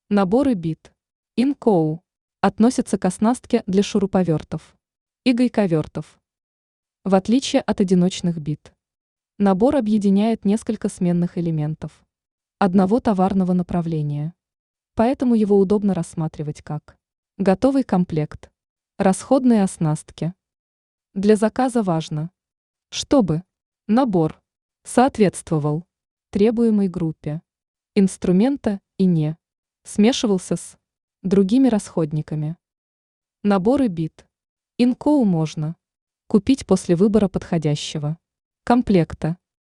Наборы бит. Инкоу относятся к оснастке для шуруповертов и гайковертов. В отличие от одиночных бит, набор объединяет несколько сменных элементов одного товарного направления. Поэтому его удобно рассматривать как готовый комплект, расходные оснастки. Для заказа важно, чтобы набор соответствовал требуемой группе инструмента и не смешивался с другими расходниками. Наборы бит. Инкоу можно купить после выбора подходящего комплекта.